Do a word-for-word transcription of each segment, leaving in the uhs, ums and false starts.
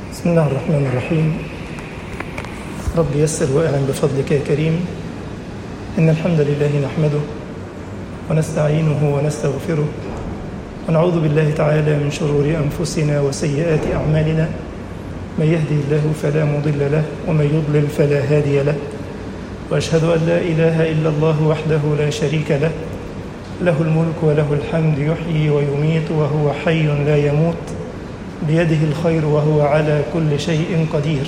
بسم الله الرحمن الرحيم. رب يسر وأعن بفضلك يا كريم. إن الحمد لله نحمده ونستعينه ونستغفره ونعوذ بالله تعالى من شرور أنفسنا وسيئات أعمالنا. من يهدي الله فلا مضل له ومن يضلل فلا هادي له، وأشهد أن لا إله إلا الله وحده لا شريك له، له الملك وله الحمد، يحيي ويميت وهو حي لا يموت، بيده الخير وهو على كل شيء قدير.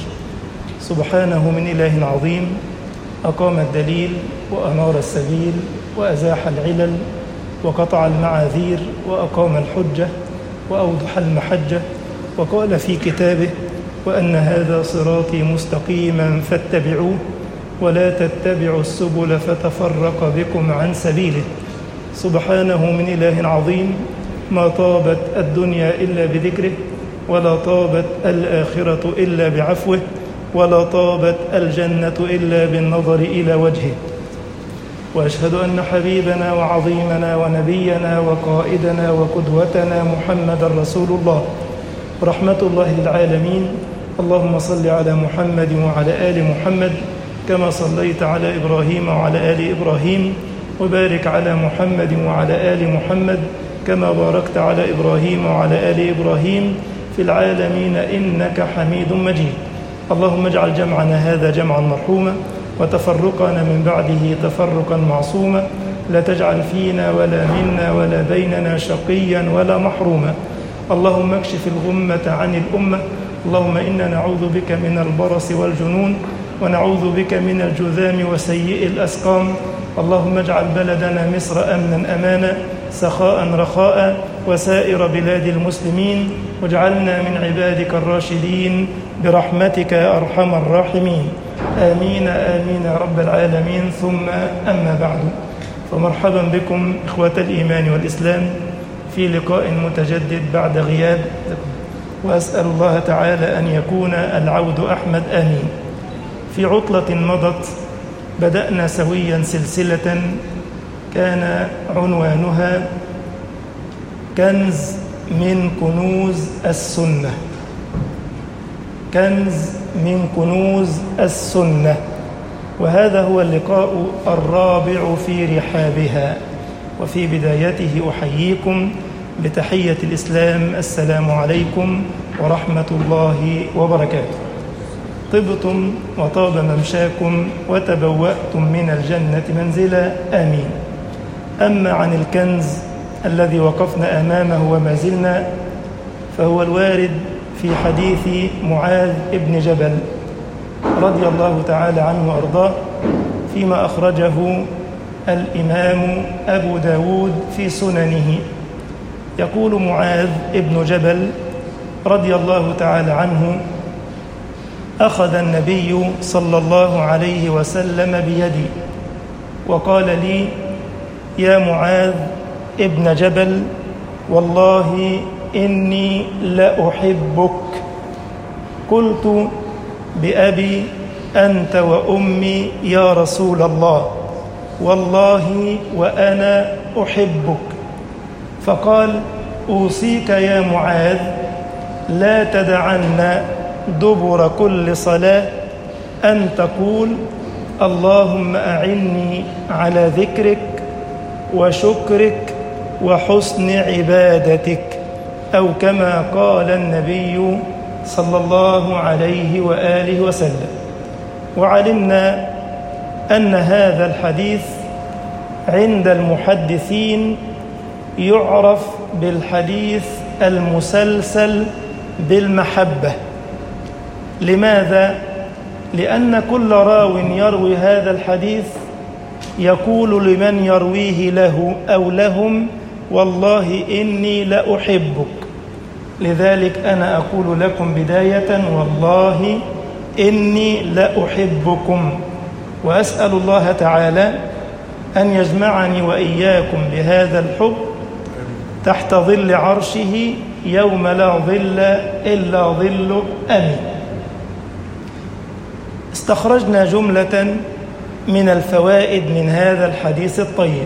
سبحانه من إله عظيم أقام الدليل وأنار السبيل وأزاح العلل وقطع المعاذير وأقام الحجة وأوضح المحجة، وقال في كتابه: وأن هذا صراطي مستقيما فاتبعوه ولا تتبعوا السبل فتفرق بكم عن سبيله. سبحانه من إله عظيم ما طابت الدنيا إلا بذكره، ولا طابت الآخرة إلا بعفوه، ولا طابت الجنة إلا بالنظر إلى وجهه. وأشهد أن حبيبنا وعظيمنا ونبينا وقائدنا وقدوتنا محمد رسول الله رحمة الله للعالمين. اللهم صل على محمد وعلى آل محمد كما صليت على إبراهيم وعلى آل إبراهيم، وبارك على محمد وعلى آل محمد كما باركت على إبراهيم وعلى آل إبراهيم في العالمين إنك حميد مجيد. اللهم اجعل جمعنا هذا جمعا مرحوما، وتفرقنا من بعده تفرقا معصوما، لا تجعل فينا ولا منا ولا بيننا شقيا ولا محروما. اللهم اكشف الغمة عن الأمة. اللهم إنا نعوذ بك من البرص والجنون، ونعوذ بك من الجذام وسيء الأسقام. اللهم اجعل بلدنا مصر أمنا أمانا سخاء رخاء وسائر بلاد المسلمين، واجعلنا من عبادك الراشدين برحمتك يا أرحم الراحمين. آمين آمين يا رب العالمين. ثم أما بعد، فمرحبا بكم إخوة الإيمان والإسلام في لقاء متجدد بعد غياب، وأسأل الله تعالى أن يكون العود أحمد آمين. في عطلة مضت بدأنا سويا سلسلة كان عنوانها كنز من كنوز السنة. كنز من كنوز السنة، وهذا هو اللقاء الرابع في رحابها. وفي بدايته أحييكم بتحية الإسلام: السلام عليكم ورحمة الله وبركاته. طبتم وطاب ممشاكم وتبوأتم من الجنة منزلا، آمين. أما عن الكنز الذي وقفنا أمامه وما زلنا، فهو الوارد في حديث معاذ بن جبل رضي الله تعالى عنه وأرضاه، فيما أخرجه الإمام أبو داود في سننه. يقول معاذ بن جبل رضي الله تعالى عنه: أخذ النبي صلى الله عليه وسلم بيدي وقال لي: يا معاذ ابن جبل، والله إني لأحبك. قلت: بأبي أنت وأمي يا رسول الله، والله وأنا أحبك. فقال: أوصيك يا معاذ لا تدعن دبر كل صلاة أن تقول: اللهم أعني على ذكرك وشكرك وحسن عبادتك، أو كما قال النبي صلى الله عليه وآله وسلم. وعلمنا أن هذا الحديث عند المحدثين يعرف بالحديث المسلسل بالمحبة. لماذا؟ لأن كل راو يروي هذا الحديث يقول لمن يرويه له أو لهم: والله إني لأحبك. لذلك أنا أقول لكم بداية: والله إني لأحبكم، وأسأل الله تعالى أن يجمعني وإياكم بهذا الحب تحت ظل عرشه يوم لا ظل إلا ظله، آمين. استخرجنا جملة من الفوائد من هذا الحديث الطيب.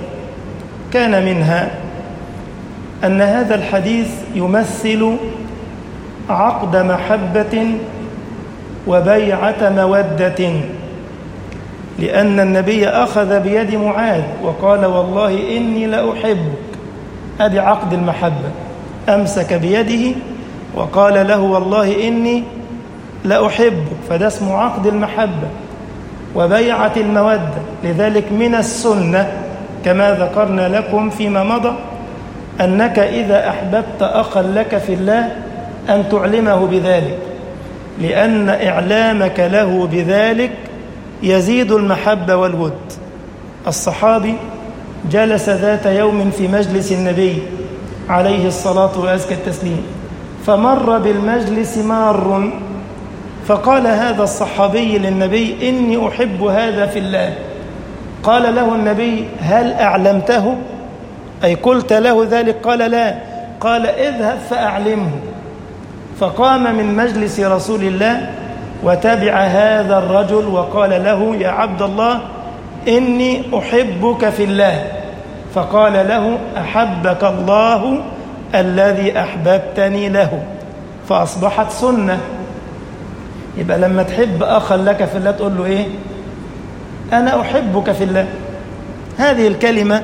كان منها أن هذا الحديث يمثل عقد محبة وبيعة مودة، لأن النبي أخذ بيد معاذ وقال والله إني لأحبك، أدي عقد المحبة، أمسك بيده وقال له والله إني لأحبك، فده اسمه عقد المحبة وبيعة المودة. لذلك من السنة كما ذكرنا لكم فيما مضى أنك إذا أحببت أخا لك في الله أن تعلمه بذلك، لأن إعلامك له بذلك يزيد المحبة والود. الصحابي جلس ذات يوم في مجلس النبي عليه الصلاة وأزكى التسليم، فمر بالمجلس مار، فقال هذا الصحابي للنبي إني أحب هذا في الله. قال له النبي هل أعلمته؟ أي قلت له ذلك؟ قال لا. قال اذهب فأعلمه. فقام من مجلس رسول الله وتبع هذا الرجل وقال له يا عبد الله إني أحبك في الله. فقال له أحبك الله الذي أحببتني له. فأصبحت سنة. يبقى لما تحب أخا لك في الله تقول له إيه؟ أنا أحبك في الله. هذه الكلمة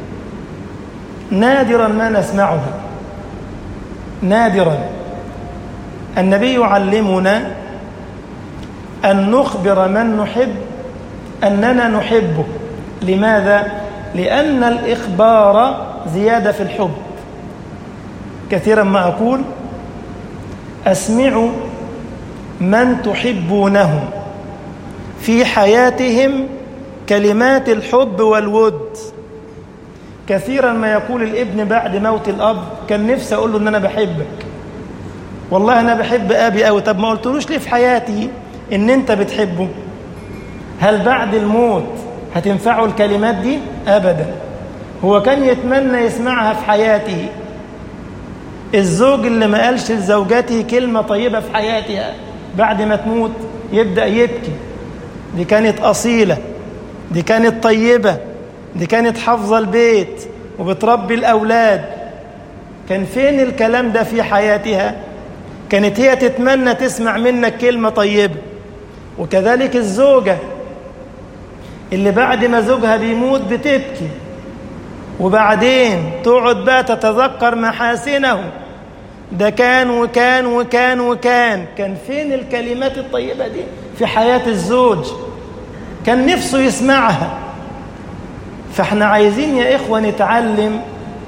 نادرا ما نسمعها، نادرا. النبي يعلمنا أن نخبر من نحب أننا نحبه. لماذا؟ لأن الإخبار زيادة في الحب. كثيرا ما أقول أسمعوا من تحبونهم في حياتهم كلمات الحب والود. كثيرا ما يقول الابن بعد موت الأب كان نفسي أقول له إن أنا بحبك، والله أنا بحب أبي أوي. طب ما قلتلوش ليه في حياتي إن أنت بتحبه؟ هل بعد الموت هتنفعه الكلمات دي؟ أبدا. هو كان يتمنى يسمعها في حياته. الزوج اللي ما قالش لزوجته كلمة طيبة في حياتها بعد ما تموت يبدأ يبكي. دي كانت أصيلة، دي كانت طيبة، دي كانت حافظة البيت وبتربي الأولاد. كان فين الكلام ده في حياتها؟ كانت هي تتمنى تسمع منك كلمة طيبة. وكذلك الزوجة اللي بعد ما زوجها بيموت بتبكي، وبعدين تقعد بقى تتذكر محاسنه، ده كان وكان وكان وكان. كان فين الكلمات الطيبة دي في حياة الزوج؟ كان نفسه يسمعها. فاحنا عايزين يا إخوة نتعلم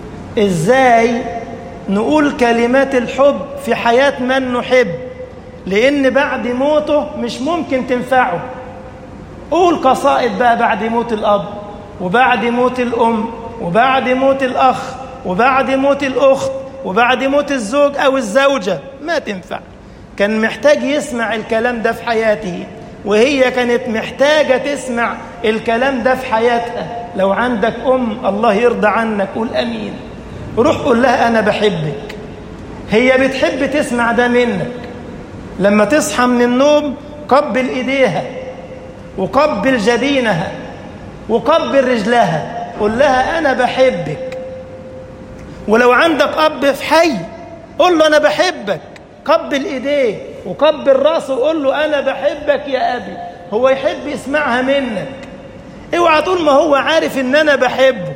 إزاي نقول كلمات الحب في حياة من نحب، لأن بعد موته مش ممكن تنفعه. قول قصائد بقى بعد موت الأب وبعد موت الأم وبعد موت الأخ وبعد موت الأخت وبعد موت الزوج أو الزوجة، ما تنفع. كان محتاج يسمع الكلام ده في حياته، وهي كانت محتاجة تسمع الكلام ده في حياتها. لو عندك أم الله يرضى عنك قول أمين، روح قول لها أنا بحبك. هي بتحب تسمع ده منك. لما تصحى من النوم قبل إيديها وقبل جبينها وقبل رجلها، قول لها أنا بحبك. ولو عندك أب في حي قول له أنا بحبك، قبل إيديه وقبل راسه وقول له أنا بحبك يا أبي. هو يحب يسمعها منك. اوعى تقول ما هو عارف إن أنا بحبه.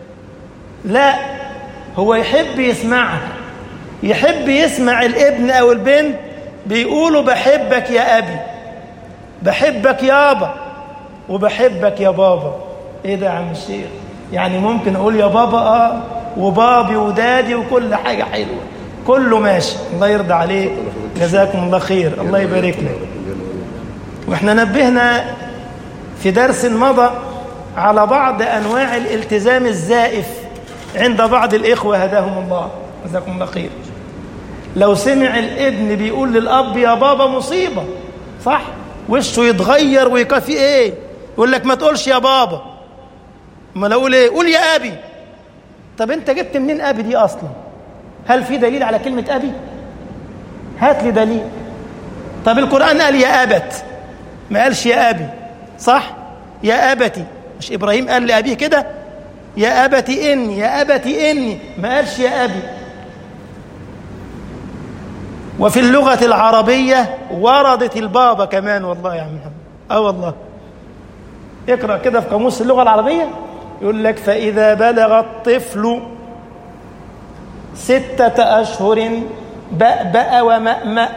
لا، هو يحب يسمعها. يحب يسمع الابن أو البنت بيقولوا بحبك يا أبي، بحبك يابا، وبحبك يا بابا. إيه ده يا عم الشيخ؟ يعني ممكن أقول يا بابا آه وبابي ودادي وكل حاجة حلوة، كله ماشي. الله يرضى عليك، جزاكم الله خير، الله يبارك لك. وإحنا نبهنا في درس مضى على بعض أنواع الالتزام الزائف عند بعض الإخوة هداهم الله، جزاكم الله خير. لو سمع الابن بيقول للأب يا بابا مصيبة، صح؟ وشه يتغير ويكفي إيه؟ يقول لك ما تقولش يا بابا. ما أقول إيه؟ قول يا أبي. طب أنت جبت منين أبي دي أصلا؟ هل في دليل على كلمة أبي؟ هات لي دليل. طب القرآن قال يا أبت، ما قالش يا أبي، صح؟ يا أبتي. مش إبراهيم قال لأبيه كده؟ يا أبتي إني، يا أبتي إني، ما قالش يا أبي. وفي اللغة العربية وردت البابا كمان، والله يا عم محمد، اه والله. اقرأ كده في قاموس اللغة العربية، يقول لك فإذا بلغ الطفل ستة أشهر بأبأ ومأمأ.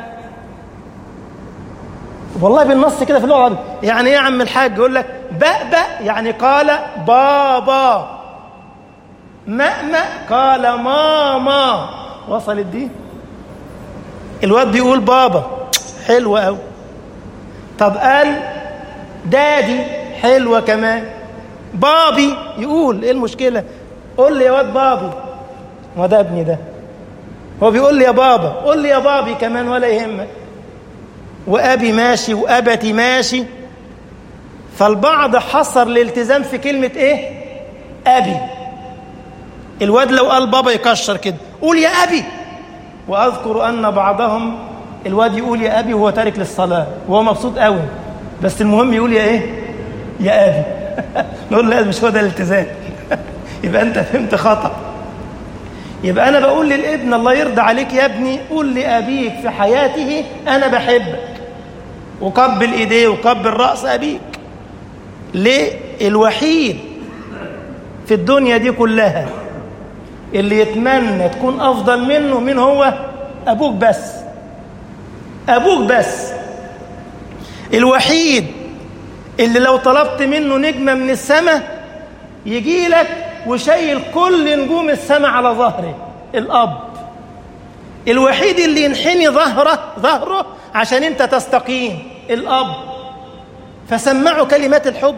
والله بالنص كده في اللغة العربية. يعني ايه يا عم الحاج؟ يقول لك بأبأ يعني قال بابا، مأمأ قال ماما. وصلت دي؟ الواد بيقول بابا، حلوة أوي. طب قال دادي، حلوة كمان. بابي يقول، ايه المشكلة؟ قول لي يا واد بابي، ما ده ابني ده، هو بيقول لي يا بابا، قول لي يا بابي كمان ولا يهمك. وأبي ماشي وأبتي ماشي. فالبعض حصر الالتزام في كلمة ايه؟ أبي. الواد لو قال بابا يكشر كده، قول يا أبي. وأذكر أن بعضهم الواد يقول يا أبي وهو تارك للصلاة وهو مبسوط قوي، بس المهم يقول يا إيه؟ يا أبي. نقول لا، مش هو ده الالتزام. يبقى أنت فهمت خطأ. يبقى أنا بقول للابن الله يرضى عليك يا ابني، قول لأبيك في حياته أنا بحبك، وقبل إيديه وقبل رأس أبيك. ليه؟ الوحيد في الدنيا دي كلها اللي يتمنى تكون أفضل منه من هو؟ أبوك بس. أبوك بس الوحيد اللي لو طلبت منه نجمة من السماء يجي لك وشايل كل نجوم السماء على ظهره. الأب الوحيد اللي ينحني ظهره ظهره عشان انت تستقيم. الأب. فسمعوا كلمات الحب،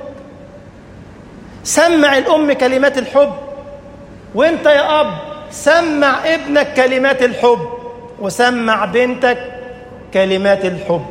سمع الأم كلمات الحب. وانت يا أب سمع ابنك كلمات الحب، وسمع بنتك كلمات الحب،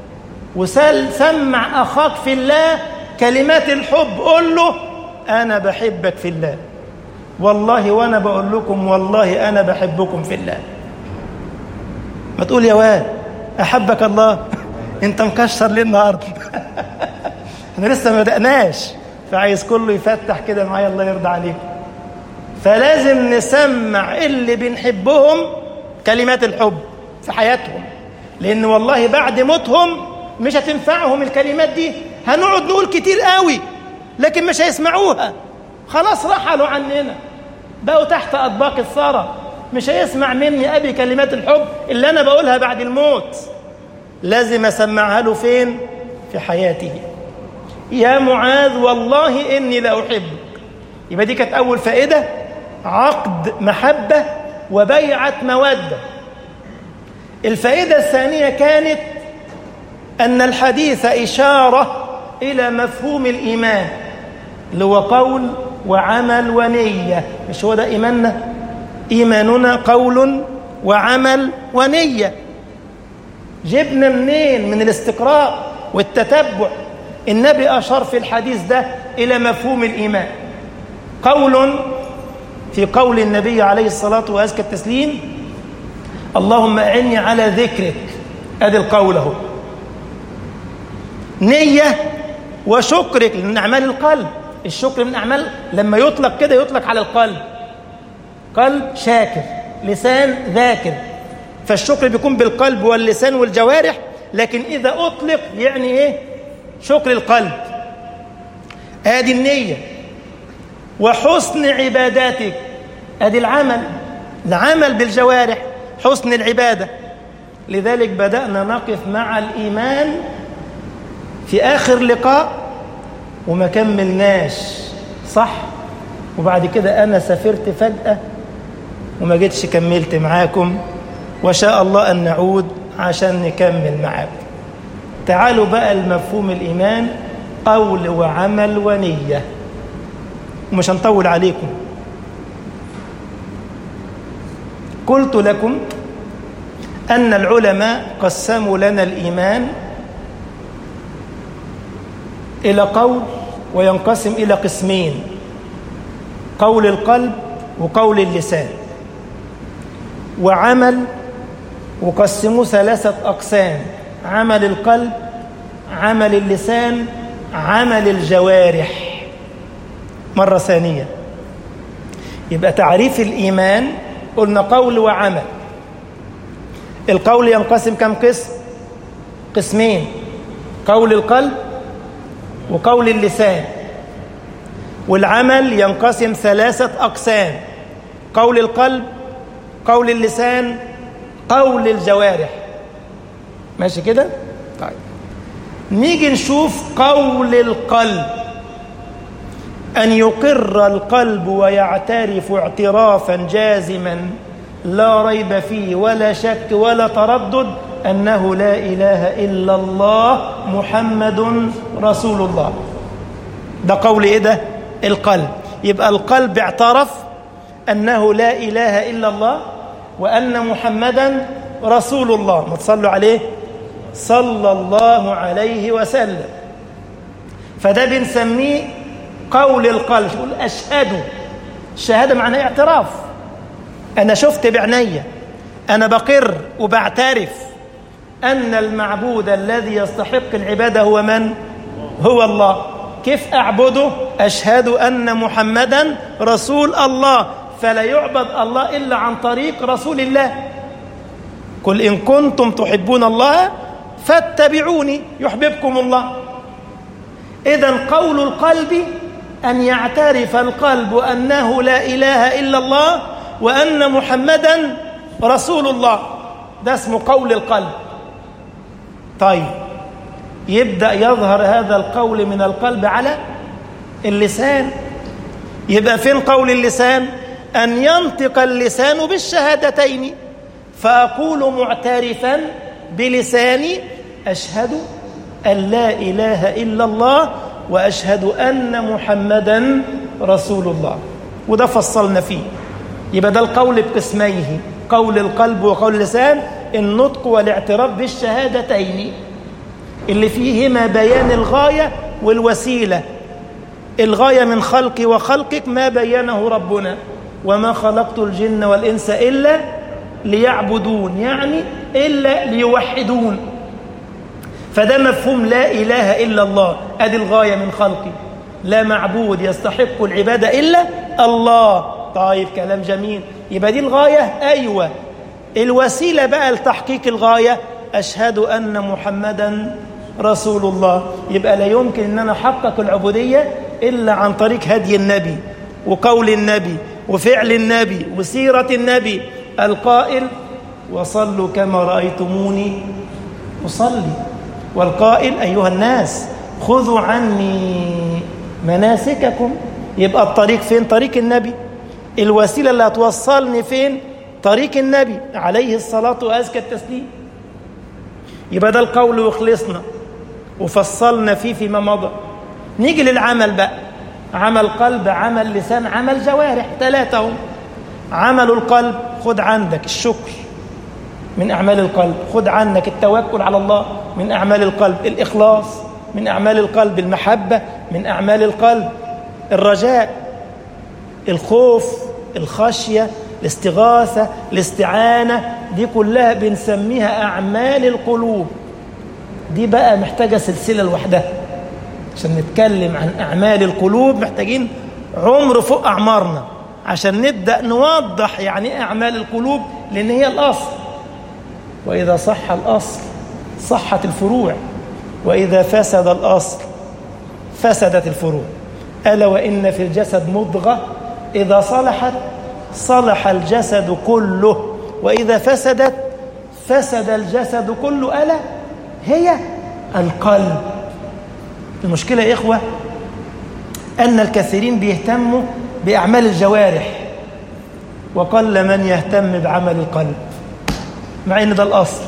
وسمع أخاك في الله كلمات الحب. قل له أنا بحبك في الله، والله وأنا بقول لكم والله أنا بحبكم في الله. ما تقول يا واد أحبك الله، أنت مكشر ليه النهارده؟ احنا لسه ما بدأناش، فعايز كله يفتح كده معايا الله يرضى عليك. فلازم نسمع اللي بنحبهم كلمات الحب في حياتهم، لأن والله بعد موتهم مش هتنفعهم الكلمات دي. هنقعد نقول كتير قوي لكن مش هيسمعوها، خلاص رحلوا عننا، بقوا تحت أطباق الثرى. مش هيسمع مني أبي كلمات الحب اللي أنا بقولها بعد الموت. لازم أسمعها له فين؟ في حياته. يا معاذ والله إني لأحبك. يبقى دي كانت أول فائدة، عقد محبة وبيعة مودة. الفائدة الثانية كانت أن الحديث إشارة إلى مفهوم الإيمان اللي هو قول وعمل ونية. مش هو ده إيماننا؟ إيماننا قول وعمل ونية. جبنا منين؟ من الاستقراء والتتبع. النبي أشار في الحديث ده إلى مفهوم الإيمان. قول في قول النبي عليه الصلاة وأزكى التسليم اللهم أعني على ذكرك، أدي القول اهو. نية وشكرك من أعمال القلب. الشكر من أعمال، لما يطلق كده يطلق على القلب، قلب شاكر، لسان ذاكر. فالشكر بيكون بالقلب واللسان والجوارح، لكن إذا أطلق يعني إيه؟ شكر القلب. آدي النية. وحسن عباداتك، آدي العمل، العمل بالجوارح، حسن العبادة. لذلك بدأنا نقف مع الإيمان في آخر لقاء وما كملناش، صح؟ وبعد كده أنا سافرت فجأة وما جيتش كملت معاكم، وشاء الله أن نعود عشان نكمل معاكم. تعالوا بقى المفهوم الإيمان، قول وعمل ونية، ومش هنطول عليكم. قلت لكم أن العلماء قسموا لنا الإيمان إلى قول، وينقسم إلى قسمين: قول القلب وقول اللسان، وعمل، وقسموا ثلاثة أقسام: عمل القلب، عمل اللسان، عمل الجوارح. مرة ثانية، يبقى تعريف الإيمان قلنا قول وعمل. القول ينقسم كم قسم؟ قسمين: قول القلب وقول اللسان. والعمل ينقسم ثلاثة أقسام: قول القلب، قول اللسان، قول الجوارح. ماشي كده؟ طيب نيجي نشوف قول القلب. أن يقر القلب ويعترف اعترافا جازما لا ريب فيه ولا شك ولا تردد أنه لا إله إلا الله محمد رسول الله. ده قول إيه ده؟ القلب. يبقى القلب اعترف أنه لا إله إلا الله وأن محمدا رسول الله. ما تصلوا عليه صلى الله عليه وسلم. فده بنسميه قول القلب. يقول أشهد. الشهادة معناها اعتراف. أنا شفت بعيني، أنا بقر وبعترف أن المعبود الذي يستحق العبادة هو من؟ هو الله. كيف أعبده؟ أشهد أن محمدا رسول الله. فلا يعبد الله إلا عن طريق رسول الله. قل إن كنتم تحبون الله فاتبعوني يحببكم الله. إذن قول القلب أن يعترف القلب أنه لا إله إلا الله وأن محمدا رسول الله. ده اسمه قول القلب. طيب يبدأ يظهر هذا القول من القلب على اللسان. يبقى فين قول اللسان؟ أن ينطق اللسان بالشهادتين. فأقول معترفا بلساني أشهد أن لا إله إلا الله وأشهد أن محمدا رسول الله. وده فصلنا فيه. يبقى ده القول بقسميه: قول القلب وقول اللسان، النطق والاعتراف بالشهادتين اللي فيهما بيان الغاية والوسيلة. الغاية من خلقي وخلقك ما بينه ربنا: وما خلقت الجن والإنس إلا ليعبدون، يعني إلا ليوحدون. فده مفهوم لا إله إلا الله. أدي الغاية من خلقي، لا معبود يستحق العبادة إلا الله. طيب كلام جميل. يبقى دي الغاية. أيوة. الوسيلة بقى لتحقيق الغاية أشهد أن محمدا رسول الله. يبقى لا يمكن أن أنا أحقق العبودية إلا عن طريق هدي النبي وقول النبي وفعل النبي وسيرة النبي القائل: وصلوا كما رأيتموني أصلي. والقائل: أيها الناس خذوا عني مناسككم. يبقى الطريق فين؟ طريق النبي. الوسيلة اللي هتوصلني فين؟ طريق النبي عليه الصلاة وأزكى التسليم. يبقى ده القول وخلصنا وفصلنا فيه فيما مضى. نيجي للعمل بقى: عمل قلب، عمل لسان، عمل جوارح. ثلاثة هم. عمل القلب: خد عندك الشكر من أعمال القلب، خد عنك التوكل على الله من أعمال القلب، الإخلاص من أعمال القلب، المحبة من أعمال القلب، الرجاء، الخوف، الخشية، الاستغاثة، الاستعانة. دي كلها بنسميها أعمال القلوب. دي بقى محتاجة سلسلة لوحدها. عشان نتكلم عن أعمال القلوب محتاجين عمر فوق أعمارنا عشان نبدأ نوضح يعني أعمال القلوب، لأن هي الأصل. وإذا صح الأصل صحت الفروع، وإذا فسد الأصل فسدت الفروع. ألا وإن في الجسد مضغة إذا صلحت صلح الجسد كله، وإذا فسدت فسد الجسد كله. ألا هي القلب. المشكلة يا إخوة أن الكثيرين بيهتموا بأعمال الجوارح وقل من يهتم بعمل القلب، مع أن ده الأصل.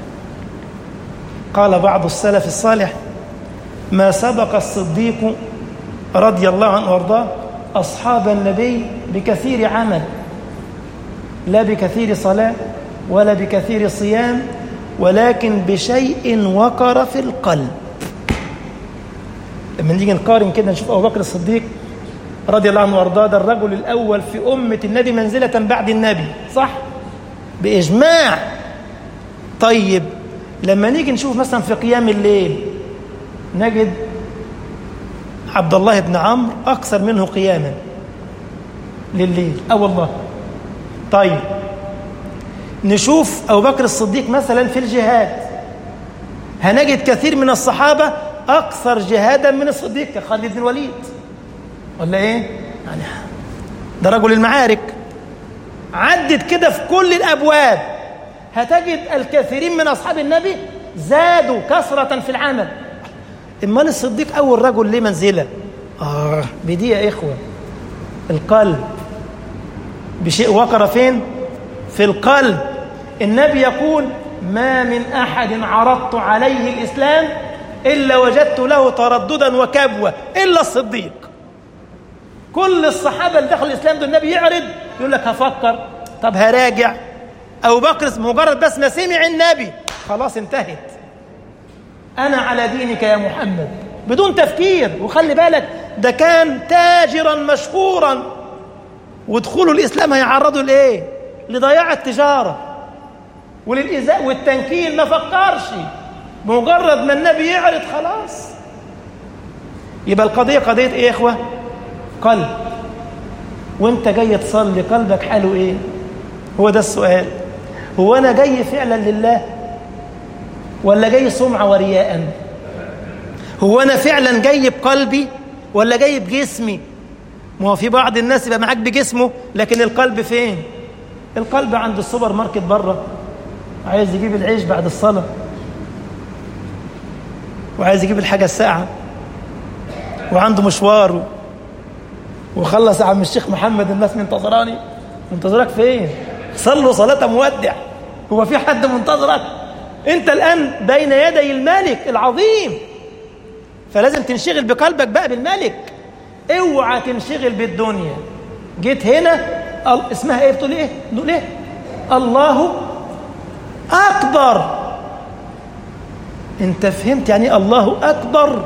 قال بعض السلف الصالح: ما سبق الصديق رضي الله عنه وارضاه أصحاب النبي بكثير عمل، لا بكثير صلاة ولا بكثير صيام، ولكن بشيء وقر في القلب. لما نيجي نقارن كده نشوف أبو بكر الصديق رضي الله عنه وارضاه، ده الرجل الأول في أمة النبي منزلة بعد النبي، صح؟ بإجماع. طيب لما نيجي نشوف مثلا في قيام الليل نجد عبد الله بن عمرو أكثر منه قياما لليل. أه والله. طيب نشوف أبو بكر الصديق مثلا في الجهاد، هنجد كثير من الصحابة أكثر جهادا من الصديق كخالد بن الوليد، ولا إيه؟ يعني ده رجل المعارك. عدت كده في كل الأبواب، هتجد الكثيرين من أصحاب النبي زادوا كثرة في العمل. إمال الصديق أول رجل ليه منزلة؟ آه بدي يا إخوة، القلب بشيء وقر فين؟ في القلب. النبي يقول: ما من أحد عرضت عليه الإسلام إلا وجدت له ترددا وكبوة إلا الصديق. كل الصحابة اللي دخلوا الإسلام دول النبي يعرض يقول لك هفكر، طب هراجع. أبو بكر مجرد بس ما سمع النبي خلاص انتهت، أنا على دينك يا محمد، بدون تفكير. وخلي بالك ده كان تاجرا مشهورا، ودخوله الإسلام هيعرضوا لإيه؟ لضياع التجارة وللإيذاء والتنكيل. ما فكرش، مجرد ما النبي يعرض خلاص. يبقى القضية قضية إيه يا إخوة؟ قلب. وانت جاي تصلي قلبك حاله إيه؟ هو ده السؤال. هو أنا جاي فعلا لله ولا جاي سمعة ورياء؟ هو أنا فعلا جاي بقلبي ولا جاي بجسمي؟ ما هو في بعض الناس يبقى معاك بجسمه لكن القلب فين؟ القلب عند السوبر ماركت بره، عايز يجيب العيش بعد الصلاة، وعايز يجيب الحاجة الساعة، وعنده مشوار، وخلص يا عم الشيخ محمد الناس منتظراني. منتظرك فين؟ صلوا صلاة مودع. هو في حد منتظرك؟ انت الآن بين يدي الملك العظيم، فلازم تنشغل بقلبك بقى بالملك. اوعى تنشغل بالدنيا. جيت هنا اسمها ايه؟ بتقول ايه؟ نقول ايه؟ الله اكبر. انت فهمت يعني ايه الله اكبر؟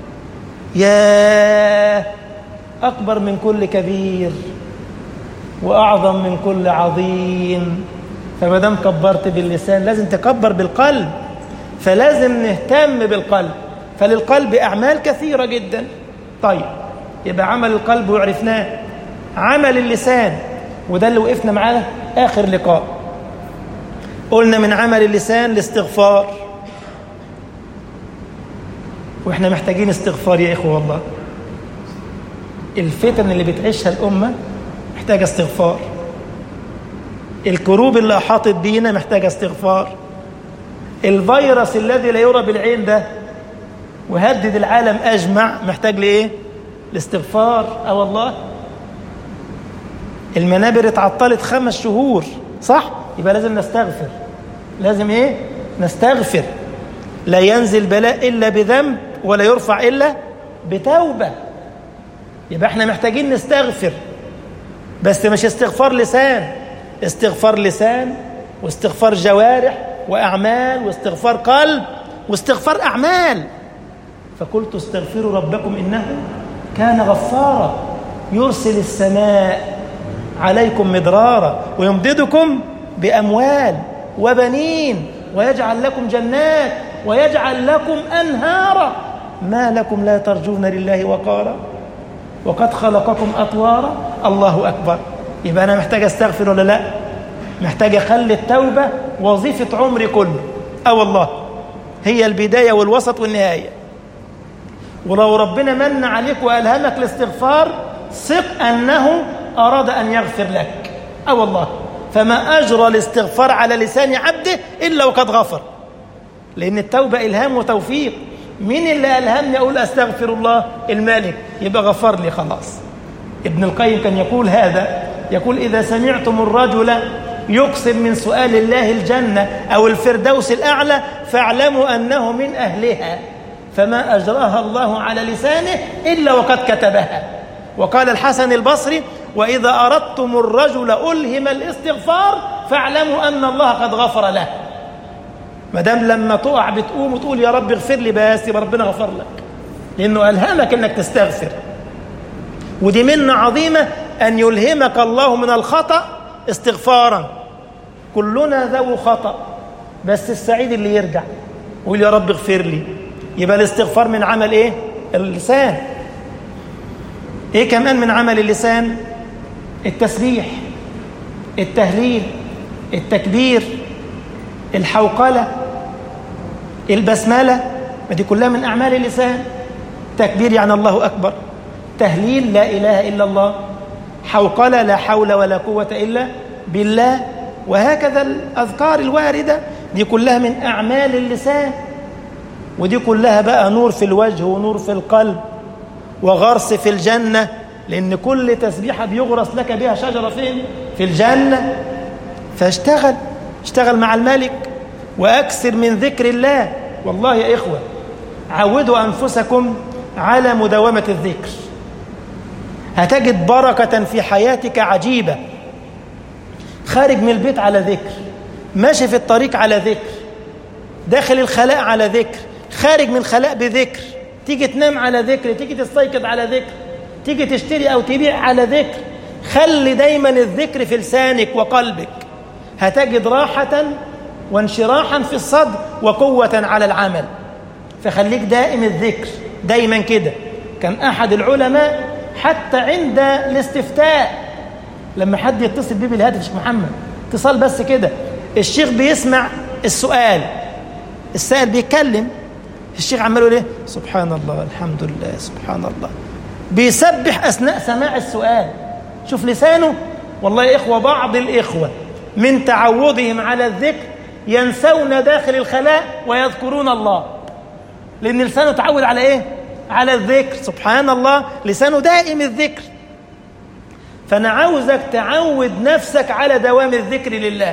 يا اكبر من كل كبير واعظم من كل عظيم. فما دام كبرت باللسان لازم تكبر بالقلب، فلازم نهتم بالقلب. فللقلب اعمال كثيره جدا. طيب يبقى عمل القلب وعرفناه، عمل اللسان، وده اللي وقفنا معاه آخر لقاء. قلنا من عمل اللسان الاستغفار، وإحنا محتاجين استغفار يا إخوة. والله الفتن اللي بتعيشها الأمة محتاجة استغفار، الكروب اللي أحاطت بينا محتاجة استغفار، الفيروس الذي لا يرى بالعين ده وهدد العالم أجمع محتاج لإيه؟ الاستغفار. اه والله المنابر اتعطلت خمس شهور، صح؟ يبقى لازم نستغفر. لازم ايه؟ نستغفر. لا ينزل بلاء الا بذنب ولا يرفع الا بتوبه. يبقى احنا محتاجين نستغفر، بس مش استغفار لسان، استغفار لسان واستغفار جوارح واعمال واستغفار قلب واستغفار اعمال. فقلت استغفروا ربكم انه كان غفارا يرسل السماء عليكم مدرارا ويمددكم بأموال وبنين ويجعل لكم جنات ويجعل لكم أنهارا ما لكم لا ترجون لله وقارا وقد خلقكم أطوارا. الله أكبر. يبقى أنا محتاج أستغفر ولا لا؟ محتاج أخلي التوبة وظيفة عمري كله. أه والله هي البداية والوسط والنهاية. ولو ربنا من عليك وألهمك الاستغفار ثق أنه أراد أن يغفر لك. أه والله فما أجرى الاستغفار على لسان عبده إلا وقد غفر، لأن التوبة إلهام وتوفيق. مين اللي ألهمني أقول أستغفر الله؟ المالك. يبقى غفر لي خلاص. ابن القيم كان يقول هذا، يقول إذا سمعتم الرجل يقسم من سؤال الله الجنة أو الفردوس الأعلى فاعلموا أنه من أهلها، فما أجراها الله على لسانه إلا وقد كتبها. وقال الحسن البصري وإذا أردتم الرجل ألهم الاستغفار فاعلموا أن الله قد غفر له. ما دام لما تقع بتقوم وتقول يا رب اغفر لي بس، يبقى ربنا غفر لك، لأنه ألهمك أنك تستغفر. ودي منة عظيمة أن يلهمك الله من الخطأ استغفارا. كلنا ذو خطأ، بس السعيد اللي يرجع ويقول يا رب اغفر لي. يبقى الاستغفار من عمل ايه؟ اللسان. ايه كمان من عمل اللسان؟ التسبيح، التهليل، التكبير، الحوقلة، البسملة، ما دي كلها من أعمال اللسان. تكبير يعني الله أكبر، تهليل لا إله إلا الله، حوقلة لا حول ولا قوة إلا بالله، وهكذا الأذكار الواردة دي كلها من أعمال اللسان. ودي كلها بقى نور في الوجه ونور في القلب وغرس في الجنة، لأن كل تسبيحة بيغرس لك بها شجرة فين؟ في الجنة. فاشتغل اشتغل مع الملك وأكثر من ذكر الله. والله يا إخوة عودوا أنفسكم على مداومة الذكر، هتجد بركة في حياتك عجيبة. خارج من البيت على ذكر، ماشي في الطريق على ذكر، داخل الخلاء على ذكر، خارج من الخلاء بذكر، تيجي تنام على ذكر، تيجي تستيقظ على ذكر، تيجي تشتري أو تبيع على ذكر. خلي دايما الذكر في لسانك وقلبك، هتجد راحة وانشراحا في الصدر وقوة على العمل. فخليك دائم الذكر دايما كده. كان أحد العلماء حتى عند الاستفتاء لما حد يتصل بيه بالهاتف، الشيخ محمد اتصال بس كده، الشيخ بيسمع السؤال، السائل بيتكلم، الشيخ عمال يقول ايه؟ سبحان الله، الحمد لله، سبحان الله، بيسبح أثناء سماع السؤال. شوف لسانه. والله يا إخوة بعض الإخوة من تعودهم على الذكر ينسون داخل الخلاء ويذكرون الله، لأن لسانه تعود على إيه؟ على الذكر. سبحان الله، لسانه دائم الذكر. فأنا عاوزك تعود نفسك على دوام الذكر لله،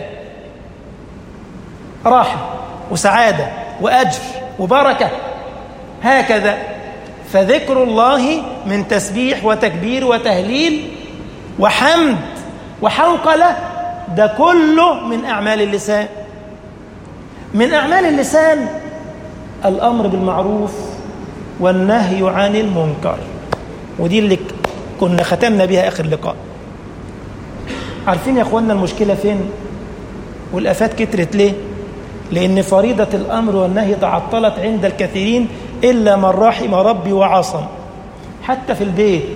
راحة وسعادة وأجر وبركة هكذا. فذكر الله من تسبيح وتكبير وتهليل وحمد وحوقلة، ده كله من أعمال اللسان. من أعمال اللسان الأمر بالمعروف والنهي عن المنكر، ودي اللي كنا ختمنا بها آخر لقاء. عارفين يا أخوانا المشكلة فين والآفات كترت ليه؟ لأن فريضة الأمر والنهي تعطلت عند الكثيرين إلا من رحم ربي وعصم. حتى في البيت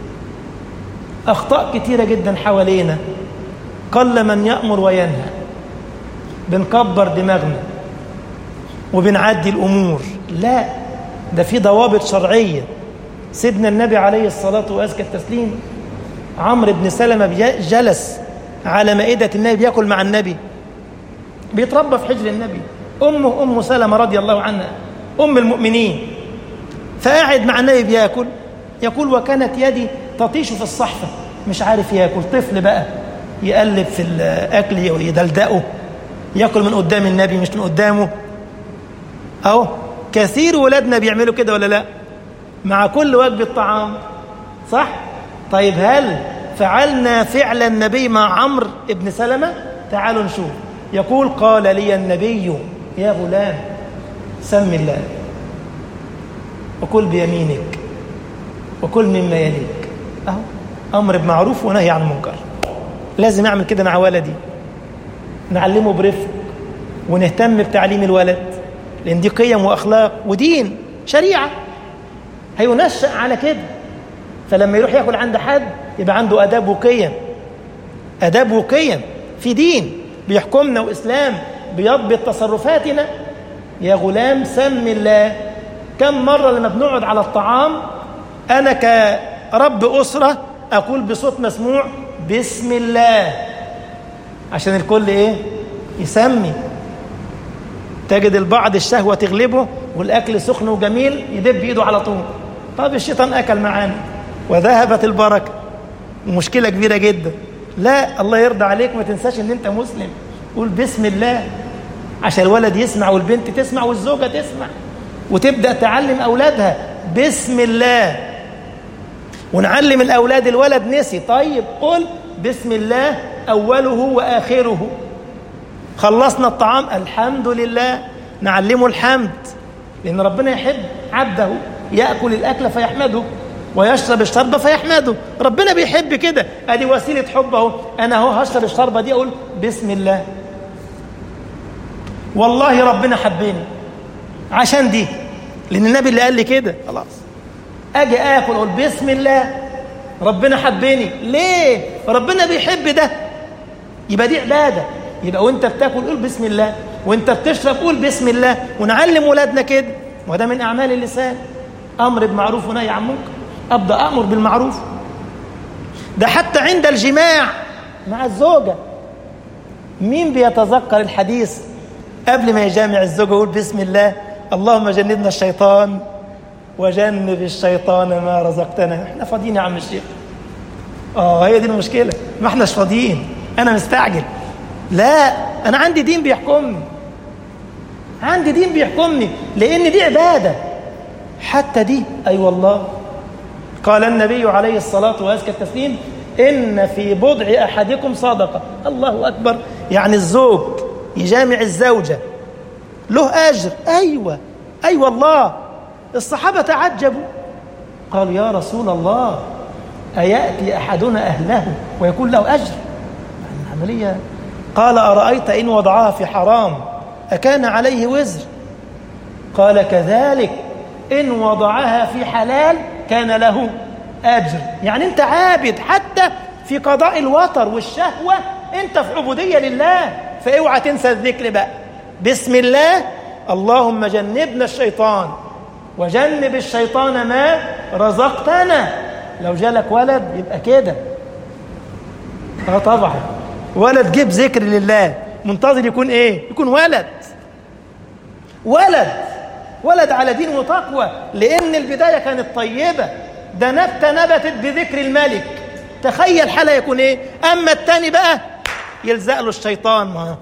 أخطاء كتيرة جدا حوالينا، قل من يأمر وينهى، بنكبر دماغنا وبنعدي الأمور. لا، ده في ضوابط شرعية. سيدنا النبي عليه الصلاة وأزكى التسليم، عمرو بن سلمة جلس على مائدة النبي بيأكل مع النبي، بيتربى في حجر النبي، أمه أم سلمة رضي الله عنها أم المؤمنين، فقاعد مع النبي بيأكل، يقول وكانت يدي تطيش في الصحفة، مش عارف يأكل. طفل بقى يقلب في الأكل ويدلدقه، يأكل من قدام النبي مش من قدامه. أهو كثير ولادنا بيعملوا كده ولا لا؟ مع كل وجبة طعام، صح؟ طيب هل فعلنا فعل النبي مع عمرو بن سلمة؟ تعالوا نشوف. يقول قال لي النبي يا غلام سم الله وكل بيمينك وكل مما يليك. أهو أمر بمعروف ونهي عن منكر. لازم أعمل كده مع ولدي، نعلمه برفق ونهتم بتعليم الولد، لأن دي قيم وأخلاق ودين شريعة، هينشأ على كده. فلما يروح يأكل عند حد يبقى عنده أداب وقيم، أداب وقيم في دين بيحكمنا وإسلام بيضبط تصرفاتنا. يا غلام سم الله. كم مرة لما بنقعد على الطعام أنا كرب أسرة أقول بصوت مسموع بسم الله، عشان الكل إيه؟ يسمي. تجد البعض الشهوة تغلبه والأكل سخن وجميل يدب إيده على طول. طب الشيطان أكل معانا وذهبت البركة، ومشكلة كبيرة جدا. لا، الله يرضى عليك ما تنساش ان انت مسلم. قول بسم الله عشان الولد يسمع والبنت تسمع والزوجة تسمع، وتبدأ تعلم أولادها بسم الله. ونعلم الأولاد، الولد نسي، طيب قل بسم الله أوله وآخره. خلصنا الطعام الحمد لله، نعلمه الحمد، لأن ربنا يحب عبده يأكل الأكل فيحمده ويشرب الشربة فيحمده. ربنا بيحب كده، ادي وسيلة حبه. انا اهو هشرب الشربة دي اقول بسم الله، والله ربنا حبني عشان دي، لان النبي اللي قال لي كده. خلاص اجي اكل اقول بسم الله، ربنا حبني. ليه؟ ربنا بيحب ده، يبقى دي عبادة. يبقى وانت بتاكل قول بسم الله، وانت بتشرب قول بسم الله، ونعلم ولادنا كده. وده من أعمال اللسان، أمر بمعروف ونهي عن منكر. أبدأ أمر بالمعروف، ده حتى عند الجماع مع الزوجة. مين بيتذكر الحديث قبل ما يجامع الزوجة يقول بسم الله اللهم جنبنا الشيطان وجنب الشيطان ما رزقتنا؟ احنا فاضيين يا عم الشيخ. اه هي دي المشكلة، ما احناش فاضيين، انا مستعجل. لا، انا عندي دين بيحكمني، عندي دين بيحكمني، لان دي عبادة. حتى دي اي أيوة والله قال النبي عليه الصلاة وأزكى التسليم إن في بضع أحدكم صدقة. الله أكبر، يعني الزوج يجامع الزوجة له أجر. أيوة أي أيوة والله. الصحابة تعجبوا قالوا يا رسول الله أيأتي أحدنا أهله ويكون له أجر؟ العملية. قال أرأيت إن وضعها في حرام أكان عليه وزر؟ قال كذلك إن وضعها في حلال كان له أجر. يعني أنت عابد حتى في قضاء الوطر والشهوة، أنت في عبودية لله. فاوعى تنسى الذكر بقى، بسم الله اللهم جنبنا الشيطان وجنب الشيطان ما رزقتنا. لو جالك ولد يبقى كده. اه طبعا ولد جيب ذكر لله، منتظر يكون ايه؟ يكون ولد ولد ولد على دين وتقوى، لأن البداية كانت طيبة. ده نبتة نبتت بذكر الملك، تخيل حالة يكون ايه؟ أما التاني بقى يلزق له الشيطان. ما